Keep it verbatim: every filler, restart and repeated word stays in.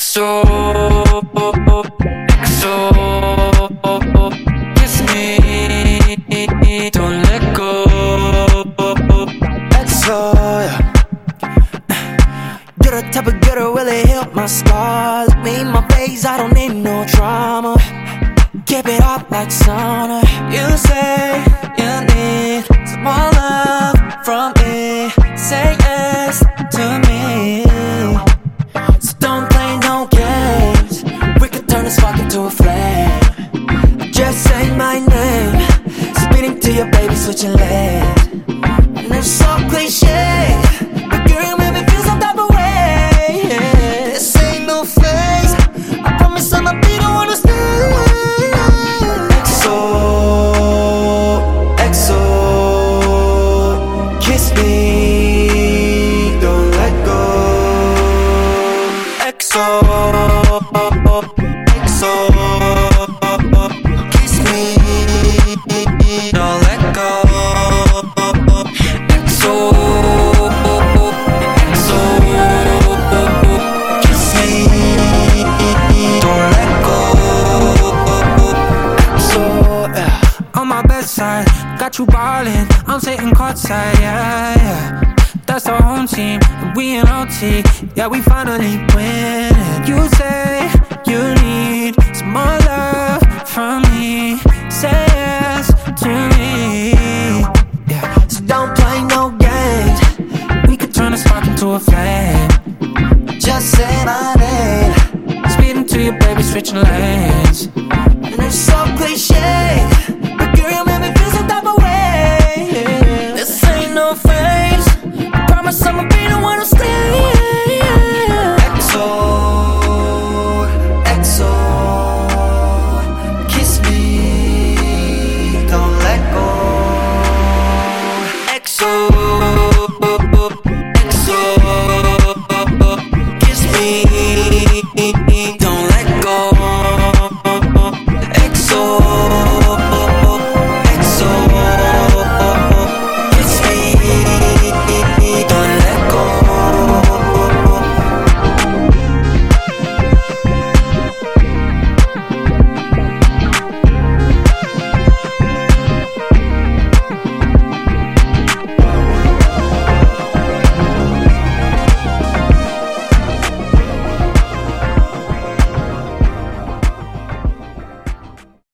X O, X O, kiss me, don't let go. X O, yeah. You're the type of girl to really help my scars. Look me in my face, I don't need no drama. Keep it up like sauna. You say you need some more love from me. Say yes to me. So don't play no games. We could turn this spark into a flame. Just say my name. Speeding to your baby, switching lanes. And it's so cliche, but girl, you make me feel some type of way. This ain't no phase. I promise I'ma be the one to stay. X O, X O, kiss me, don't let go. X O, X O, kiss me, don't let go. X O, X O, kiss me, don't let go. X O, yeah. On my bedside, got you ballin', I'm sitting courtside, yeah, yeah. That's the home team, and we in O T, yeah, we finally win. You say you need some more love from me. Say yes to me, yeah. So don't play no games. We could turn a spark into a flame. Just say my name. Speeding to your baby, switching lanes.